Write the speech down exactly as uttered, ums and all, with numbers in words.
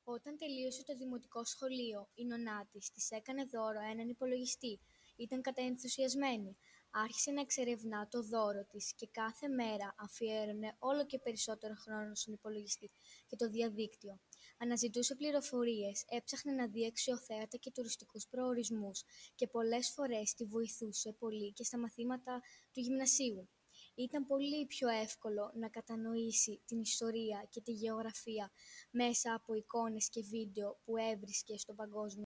Όταν τελείωσε το δημοτικό σχολείο, η νονά της της έκανε δώρο έναν υπολογιστή. Ήταν καταενθουσιασμένη. Άρχισε να εξερευνά το δώρο της και κάθε μέρα αφιέρωνε όλο και περισσότερο χρόνο στον υπολογιστή και το διαδίκτυο. Αναζητούσε πληροφορίες, έψαχνε να δει αξιοθέατα και τουριστικούς προορισμούς και πολλές φορές τη βοηθούσε πολύ και στα μαθήματα του γυμνασίου. Ήταν πολύ πιο εύκολο να κατανοήσει την ιστορία και τη γεωγραφία μέσα από εικόνες και βίντεο που έβρισκε στο παγκόσμιο